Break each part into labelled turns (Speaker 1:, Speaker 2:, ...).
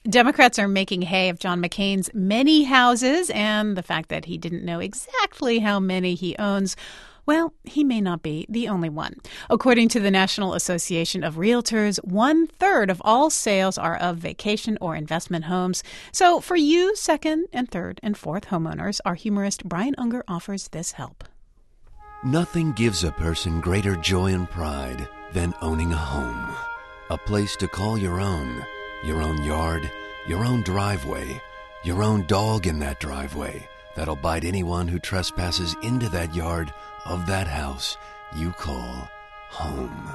Speaker 1: Democrats are making hay of John McCain's many houses and the fact that he didn't know exactly how many he owns. Well, he may not be the only one. According to the National Association of Realtors, 1/3 of all sales are of vacation or investment homes. So for you, second and third and fourth homeowners, our humorist Brian Unger offers this help.
Speaker 2: Nothing gives a person greater joy and pride than owning a home. A place to call your own yard, your own driveway, your own dog in that driveway that'll bite anyone who trespasses into that yard of that house you call home.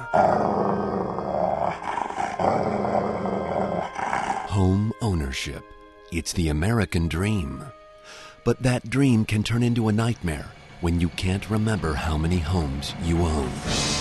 Speaker 2: Home ownership. It's the American dream. But that dream can turn into a nightmare when you can't remember how many homes you own.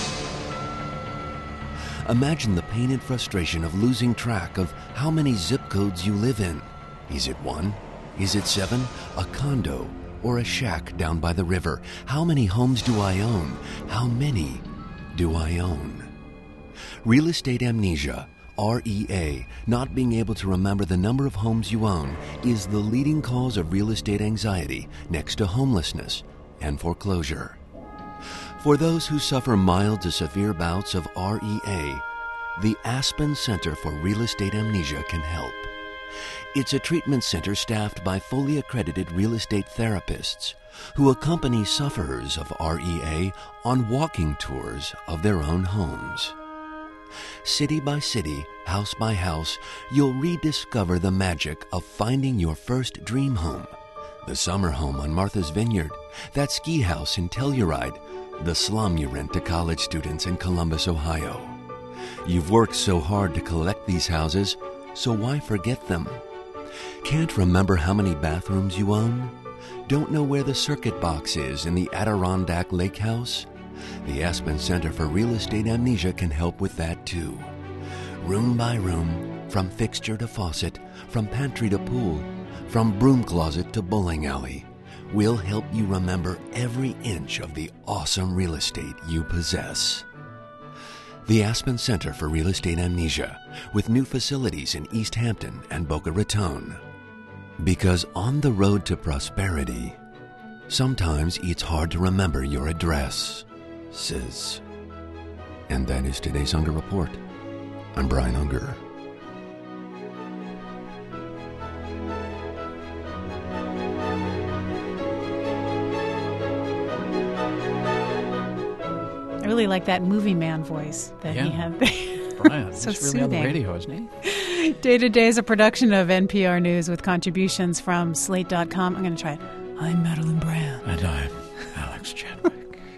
Speaker 2: Imagine the pain and frustration of losing track of how many zip codes you live in. Is it 1? Is it 7? A condo or a shack down by the river? How many homes do I own? How many do I own? Real estate amnesia, REA, not being able to remember the number of homes you own, is the leading cause of real estate anxiety next to homelessness and foreclosure. For those who suffer mild to severe bouts of REA, the Aspen Center for Real Estate Amnesia can help. It's a treatment center staffed by fully accredited real estate therapists who accompany sufferers of REA on walking tours of their own homes. City by city, house by house, you'll rediscover the magic of finding your first dream home. The summer home on Martha's Vineyard, that ski house in Telluride, the slum you rent to college students in Columbus, Ohio. You've worked so hard to collect these houses, so why forget them? Can't remember how many bathrooms you own? Don't know where the circuit box is in the Adirondack Lake House? The Aspen Center for Real Estate Amnesia can help with that too. Room by room, from fixture to faucet, from pantry to pool, from broom closet to bowling alley, we'll help you remember every inch of the awesome real estate you possess. The Aspen Center for Real Estate Amnesia, with new facilities in East Hampton and Boca Raton. Because on the road to prosperity, sometimes it's hard to remember your address, sis. And that is today's Unger Report. I'm Brian Unger.
Speaker 1: I really like that movie man voice that he had there.
Speaker 3: Brian,
Speaker 1: so
Speaker 3: he's really
Speaker 1: soothing.
Speaker 3: on the radio, isn't he?
Speaker 1: Day to Day is a production of NPR News with contributions from Slate.com. I'm going to try it. I'm Madeline Brand.
Speaker 3: And I'm Alex Chadwick.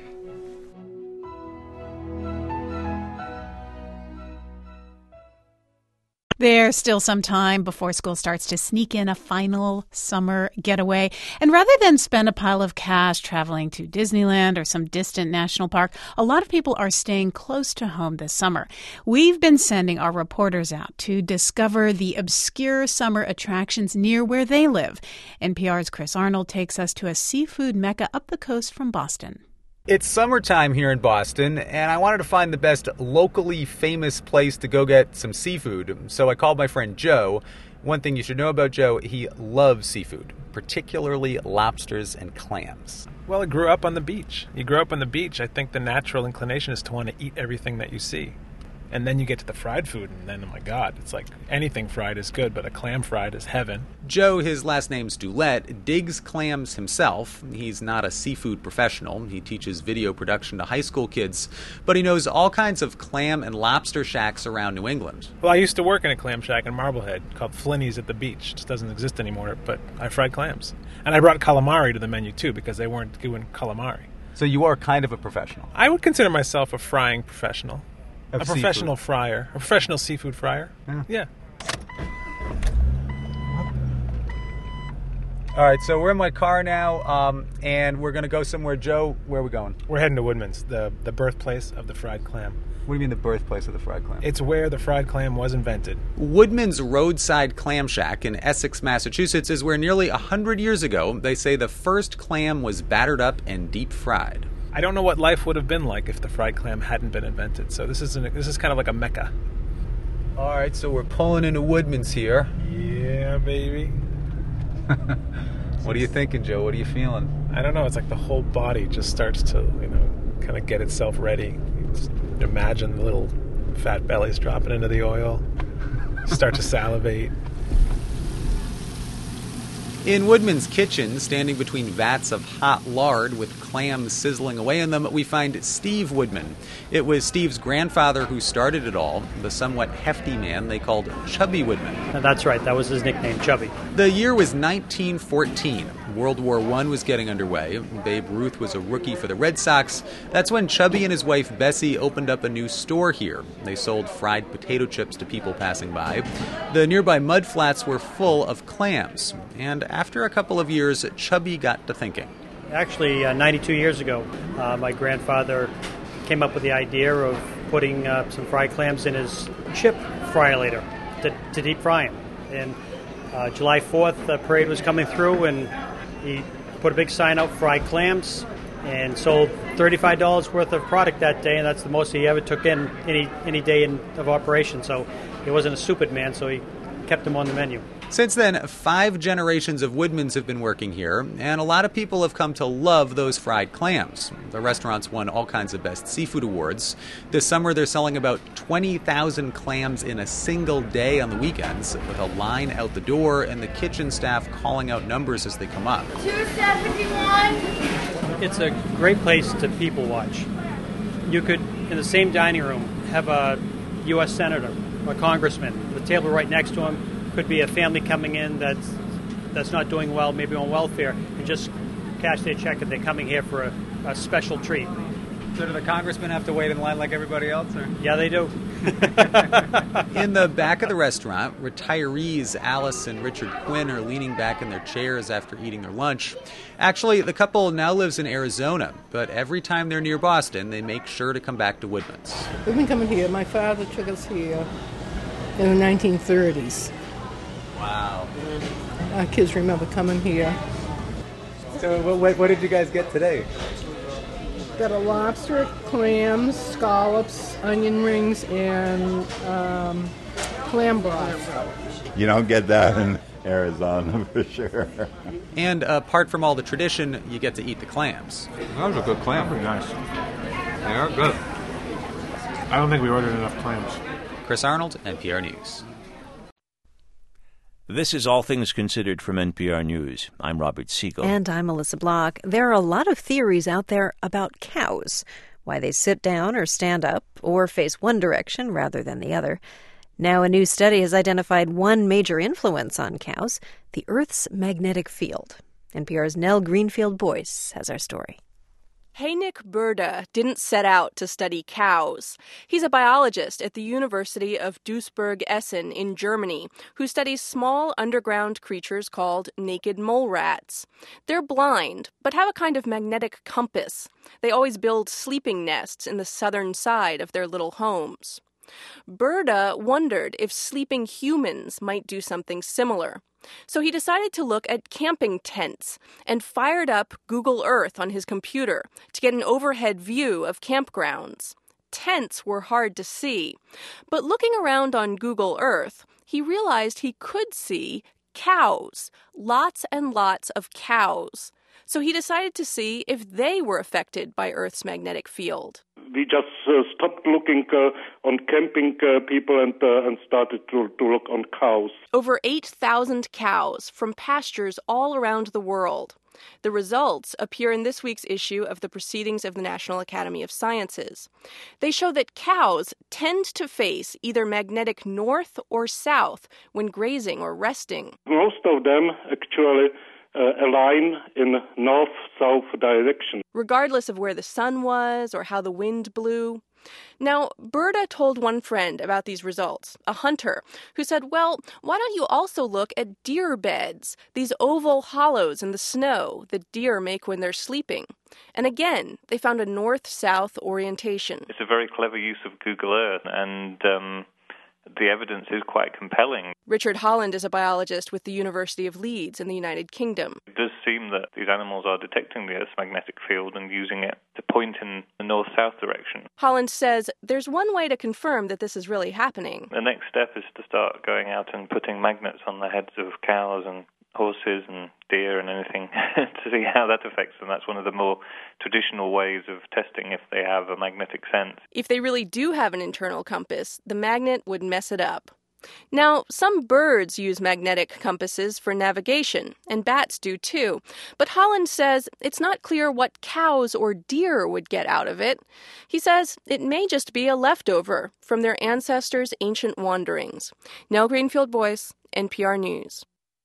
Speaker 1: There's still some time before school starts to sneak in a final summer getaway. And rather than spend a pile of cash traveling to Disneyland or some distant national park, a lot of people are staying close to home this summer. We've been sending our reporters out to discover the obscure summer attractions near where they live. NPR's Chris Arnold takes us to a seafood mecca up the coast from Boston.
Speaker 4: It's summertime here in Boston, and I wanted to find the best locally famous place to go get some seafood. So I called my friend Joe. One thing you should know about Joe, he loves seafood, particularly lobsters and clams.
Speaker 5: Well, I grew up on the beach. You grow up on the beach, I think the natural inclination is to want to eat everything that you see. And then you get to the fried food, and then, oh my God, it's like anything fried is good, but a clam fried is heaven.
Speaker 4: Joe, his last name's Dulett, digs clams himself. He's not a seafood professional. He teaches video production to high school kids, but he knows all kinds of clam and lobster shacks around New England.
Speaker 5: Well, I used to work in a clam shack in Marblehead called Flinny's at the beach. It just doesn't exist anymore, but I fried clams. And I brought calamari to the menu, too, because they weren't doing calamari.
Speaker 4: So you are kind of a professional.
Speaker 5: I would consider myself a frying professional. A professional
Speaker 4: seafood.
Speaker 5: fryer. A professional seafood fryer. Yeah.
Speaker 4: All right, so we're in my car now, and we're going to go somewhere. Joe, where are we going?
Speaker 5: We're heading to Woodman's, the birthplace of the fried clam.
Speaker 4: What do you mean the birthplace of the fried clam?
Speaker 5: It's where the fried clam was invented.
Speaker 4: Woodman's Roadside Clam Shack in Essex, Massachusetts is where nearly 100 years ago, they say the first clam was battered up and deep fried.
Speaker 5: I don't know what life would have been like if the fried clam hadn't been invented. So this is kind of like a mecca.
Speaker 4: All right, so we're pulling into Woodman's here.
Speaker 5: Yeah, baby.
Speaker 4: What are you thinking, Joe? What are you feeling?
Speaker 5: I don't know. It's like the whole body just starts to, kind of get itself ready. You just imagine the little fat bellies dropping into the oil. Start to salivate.
Speaker 4: In Woodman's kitchen, standing between vats of hot lard with clams sizzling away in them, we find Steve Woodman. It was Steve's grandfather who started it all, the somewhat hefty man they called Chubby Woodman.
Speaker 6: That's right, that was his nickname, Chubby.
Speaker 4: The year was 1914. World War I was getting underway. Babe Ruth was a rookie for the Red Sox. That's when Chubby and his wife Bessie opened up a new store here. They sold fried potato chips to people passing by. The nearby mud flats were full of clams. And after a couple of years, Chubby got to thinking.
Speaker 6: Actually, 92 years ago, my grandfather came up with the idea of putting some fried clams in his chip fryolator to deep fry them. And July 4th, the parade was coming through, and he put a big sign out, fried clams, and sold $35 worth of product that day, and that's the most he ever took in any day of operation. So he wasn't a stupid man, so he kept them on the menu.
Speaker 4: Since then, 5 generations of Woodmans have been working here, and a lot of people have come to love those fried clams. The restaurant's won all kinds of best seafood awards. This summer, they're selling about 20,000 clams in a single day on the weekends, with a line out the door and the kitchen staff calling out numbers as they come up.
Speaker 7: 271.
Speaker 6: It's a great place to people watch. You could, in the same dining room, have a U.S. senator, a congressman, the table right next to him. Could be a family coming in that's not doing well, maybe on welfare, and just cash their check and they're coming here for a special treat.
Speaker 4: So do the congressmen have to wait in line like everybody else? Or?
Speaker 6: Yeah, they do.
Speaker 4: In the back of the restaurant, retirees Alice and Richard Quinn are leaning back in their chairs after eating their lunch. Actually, the couple now lives in Arizona, but every time they're near Boston, they make sure to come back to Woodman's.
Speaker 8: We've been coming here. My father took us here in the 1930s.
Speaker 4: Wow.
Speaker 8: Our kids remember coming here.
Speaker 4: So what did you guys get today?
Speaker 8: Got a lobster, clams, scallops, onion rings, and clam broth.
Speaker 9: You don't get that in Arizona for sure.
Speaker 4: And apart from all the tradition, you get to eat the clams.
Speaker 5: That was a good clam. Pretty nice. They are good. I don't think we ordered enough clams.
Speaker 4: Chris Arnold, NPR News.
Speaker 10: This is All Things Considered from NPR News. I'm Robert Siegel.
Speaker 11: And I'm Melissa Block. There are a lot of theories out there about cows, why they sit down or stand up or face one direction rather than the other. Now, a new study has identified one major influence on cows, the Earth's magnetic field. NPR's Nell Greenfield-Boyce has our story.
Speaker 12: Heinrich Börde didn't set out to study cows. He's a biologist at the University of Duisburg-Essen in Germany who studies small underground creatures called naked mole rats. They're blind, but have a kind of magnetic compass. They always build sleeping nests in the southern side of their little homes. Börde wondered if sleeping humans might do something similar. So he decided to look at camping tents and fired up Google Earth on his computer to get an overhead view of campgrounds. Tents were hard to see, but looking around on Google Earth, he realized he could see cows, lots and lots of cows. So he decided to see if they were affected by Earth's magnetic field.
Speaker 13: We just stopped looking on camping people and started to look on cows.
Speaker 12: Over 8,000 cows from pastures all around the world. The results appear in this week's issue of the Proceedings of the National Academy of Sciences. They show that cows tend to face either magnetic north or south when grazing or resting.
Speaker 13: Most of them actually align in north-south direction.
Speaker 12: Regardless of where the sun was or how the wind blew. Now, Börde told one friend about these results, a hunter, who said, well, why don't you also look at deer beds, these oval hollows in the snow that deer make when they're sleeping? And again, they found a north-south orientation.
Speaker 14: It's a very clever use of Google Earth, and
Speaker 7: the evidence is quite compelling.
Speaker 12: Richard Holland is a biologist with the University of Leeds in the United Kingdom.
Speaker 7: It does seem that these animals are detecting the Earth's magnetic field and using it to point in the north-south direction.
Speaker 12: Holland says there's one way to confirm that this is really happening.
Speaker 7: The next step is to start going out and putting magnets on the heads of cows and horses and deer and anything to see how that affects them. That's one of the more traditional ways of testing if they have a magnetic sense.
Speaker 12: If they really do have an internal compass, the magnet would mess it up. Now, some birds use magnetic compasses for navigation, and bats do too. But Holland says it's not clear what cows or deer would get out of it. He says it may just be a leftover from their ancestors' ancient wanderings. Nell Greenfield-Boyce, NPR News.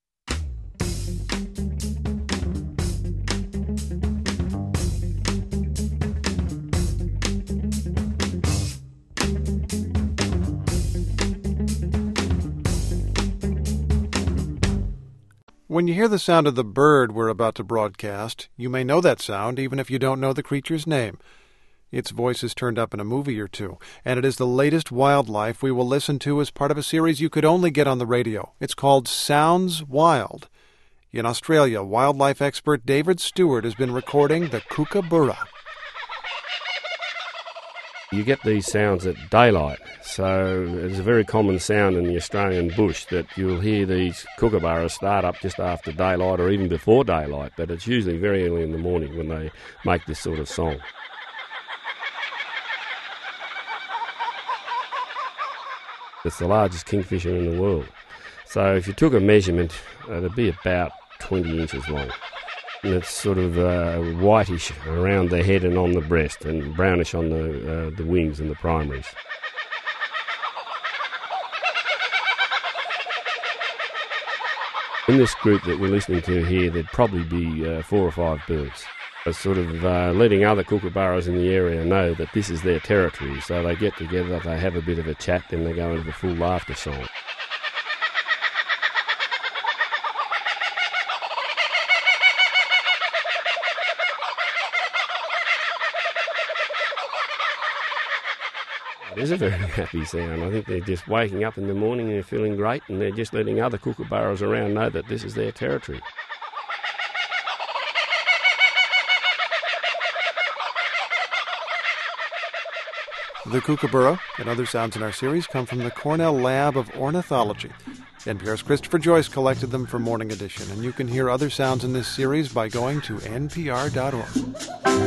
Speaker 14: When you hear the sound of the bird we're about to broadcast, you may know that sound even if you don't know the creature's name. Its voice is turned up in a movie or two, and it is the latest wildlife we will listen to as part of a series you could only get on the radio. It's called Sounds Wild. In Australia, wildlife expert David Stewart has been recording the kookaburra.
Speaker 15: You get these sounds at daylight, so it's a very common sound in the Australian bush that you'll hear these kookaburras start up just after daylight or even before daylight, but it's usually very early in the morning when they make this sort of song. It's the largest kingfisher in the world, so if you took a measurement, it'd be about 20 inches long. And it's sort of whitish around the head and on the breast, and brownish on the wings and the primaries. In this group that we're listening to here, there'd probably be 4 or 5 birds. It's sort of letting other kookaburras in the area know that this is their territory, so they get together, they have a bit of a chat, then they go into the full laughter song. It is a very happy sound. I think they're just waking up in the morning and they're feeling great, and they're just letting other kookaburras around know that this is their territory.
Speaker 14: The kookaburra and other sounds in our series come from the Cornell Lab of Ornithology. NPR's Christopher Joyce collected them for Morning Edition, and you can hear other sounds in this series by going to npr.org.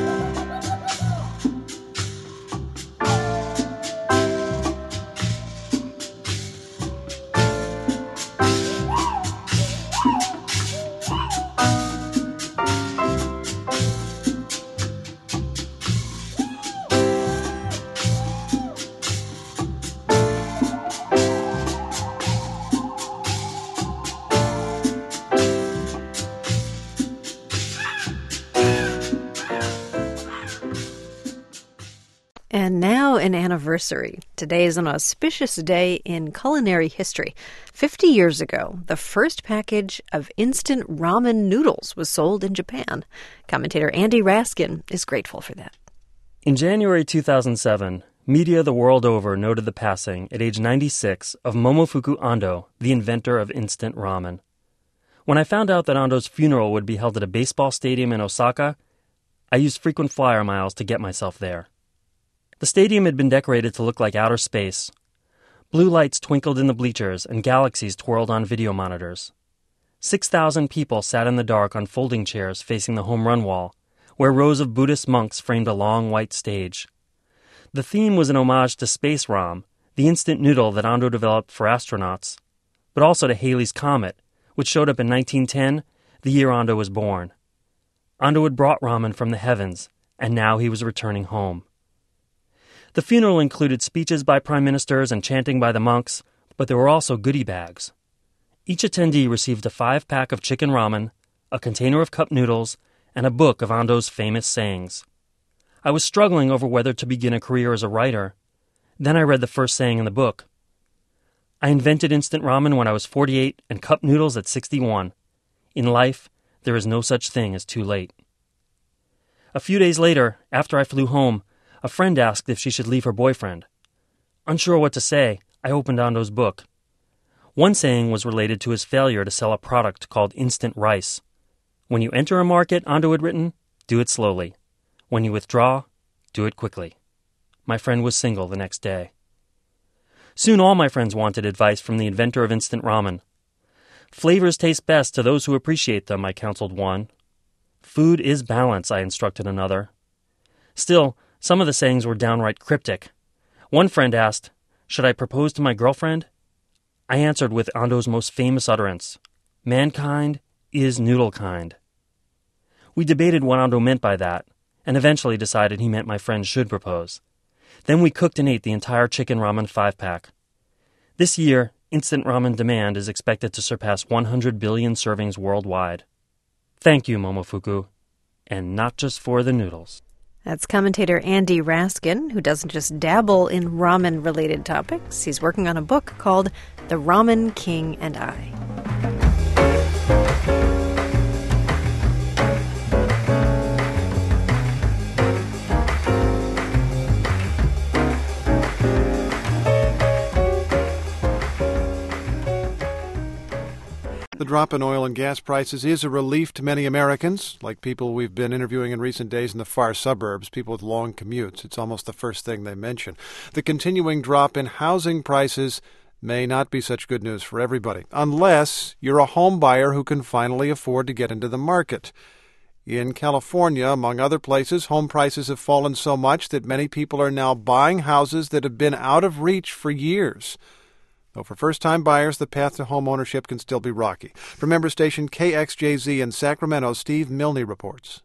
Speaker 11: And now an anniversary. Today is an auspicious day in culinary history. 50 years ago, the first package of instant ramen noodles was sold in Japan. Commentator Andy Raskin is grateful for that.
Speaker 16: In January 2007, media the world over noted the passing, at age 96, of Momofuku Ando, the inventor of instant ramen. When I found out that Ando's funeral would be held at a baseball stadium in Osaka, I used frequent flyer miles to get myself there. The stadium had been decorated to look like outer space. Blue lights twinkled in the bleachers and galaxies twirled on video monitors. 6,000 people sat in the dark on folding chairs facing the home run wall, where rows of Buddhist monks framed a long white stage. The theme was an homage to Space Ram, the instant noodle that Ando developed for astronauts, but also to Halley's Comet, which showed up in 1910, the year Ando was born. Ando had brought ramen from the heavens, and now he was returning home. The funeral included speeches by prime ministers and chanting by the monks, but there were also goodie bags. Each attendee received a 5-pack of chicken ramen, a container of cup noodles, and a book of Ando's famous sayings. I was struggling over whether to begin a career as a writer. Then I read the first saying in the book. I invented instant ramen when I was 48 and cup noodles at 61. In life, there is no such thing as too late. A few days later, after I flew home, a friend asked if she should leave her boyfriend. Unsure what to say, I opened Ando's book. One saying was related to his failure to sell a product called instant rice. When you enter a market, Ando had written, do it slowly. When you withdraw, do it quickly. My friend was single the next day. Soon all my friends wanted advice from the inventor of instant ramen. Flavors taste best to those who appreciate them, I counseled one. Food is balance, I instructed another. Still, some of the sayings were downright cryptic. One friend asked, should I propose to my girlfriend? I answered with Ando's most famous utterance, mankind is noodle-kind. We debated what Ando meant by that, and eventually decided he meant my friend should propose. Then we cooked and ate the entire chicken ramen 5-pack. This year, instant ramen demand is expected to surpass 100 billion servings worldwide. Thank you, Momofuku. And not just for the noodles.
Speaker 11: That's commentator Andy Raskin, who doesn't just dabble in ramen-related topics. He's working on a book called The Ramen King and I.
Speaker 14: The drop in oil and gas prices is a relief to many Americans, like people we've been interviewing in recent days in the far suburbs, people with long commutes. It's almost the first thing they mention. The continuing drop in housing prices may not be such good news for everybody, unless you're a home buyer who can finally afford to get into the market. In California, among other places, home prices have fallen so much that many people are now buying houses that have been out of reach for years. Though for first-time buyers, the path to home ownership can still be rocky. From member station KXJZ in Sacramento, Steve Milne reports.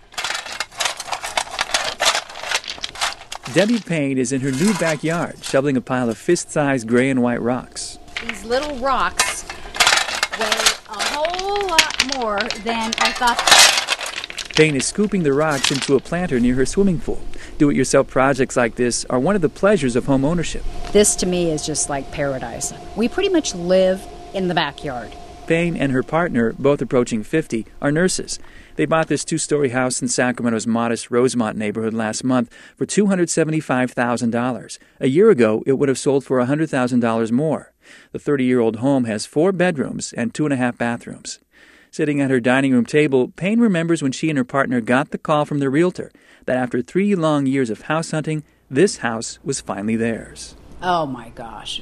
Speaker 17: Debbie Payne is in her new backyard, shoveling a pile of fist-sized gray and white rocks.
Speaker 18: These little rocks weigh a whole lot more than I thought.
Speaker 17: Payne is scooping the rocks into a planter near her swimming pool. Do-it-yourself projects like this are one of the pleasures of home ownership.
Speaker 18: This, to me, is just like paradise. We pretty much live in the backyard.
Speaker 17: Payne and her partner, both approaching 50, are nurses. They bought this 2-story house in Sacramento's modest Rosemont neighborhood last month for $275,000. A year ago, it would have sold for $100,000 more. The 30-year-old home has 4 bedrooms and 2.5 bathrooms. Sitting at her dining room table, Payne remembers when she and her partner got the call from the realtor that after 3 long years of house hunting, this house was finally theirs.
Speaker 18: Oh, my gosh.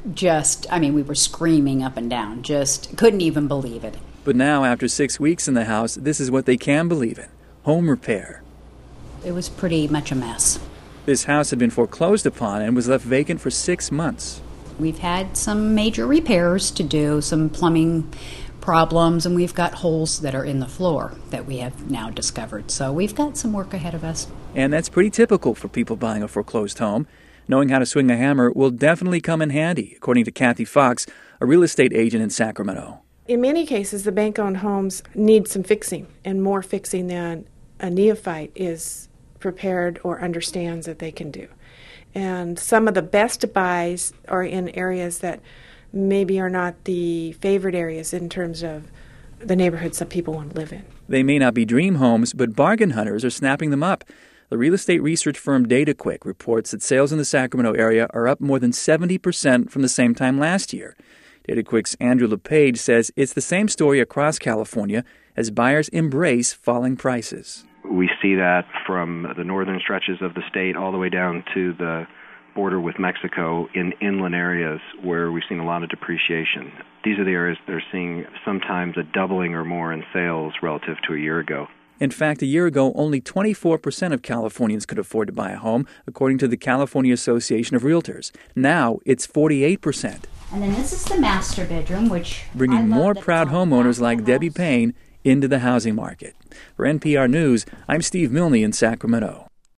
Speaker 18: We were screaming up and down. Just couldn't even believe it.
Speaker 17: But now, after 6 weeks in the house, this is what they can believe in: home repair.
Speaker 18: It was pretty much a mess.
Speaker 17: This house had been foreclosed upon and was left vacant for 6 months.
Speaker 18: We've had some major repairs to do, some plumbing problems, and we've got holes that are in the floor that we have now discovered. So we've got some work ahead of us.
Speaker 17: And that's pretty typical for people buying a foreclosed home. Knowing how to swing a hammer will definitely come in handy, according to Kathy Fox, a real estate agent in Sacramento.
Speaker 19: In many cases, the bank-owned homes need some fixing, and more fixing than a neophyte is prepared or understands that they can do. And some of the best buys are in areas that maybe are not the favorite areas in terms of the neighborhoods that people want to live in.
Speaker 17: They may not be dream homes, but bargain hunters are snapping them up. The real estate research firm DataQuick reports that sales in the Sacramento area are up more than 70% from the same time last year. DataQuick's Andrew LePage says it's the same story across California as buyers embrace falling prices.
Speaker 20: We see that from the northern stretches of the state all the way down to the border with Mexico in inland areas where we've seen a lot of depreciation. These are the areas that are seeing sometimes a doubling or more in sales relative to a year ago.
Speaker 17: In fact, a year ago, only 24% of Californians could afford to buy a home, according to the California Association of Realtors. Now, it's 48%.
Speaker 18: And then this is the master bedroom, which
Speaker 17: bringing more proud homeowners like Debbie Payne into the housing market. For NPR News, I'm Steve Milne in Sacramento.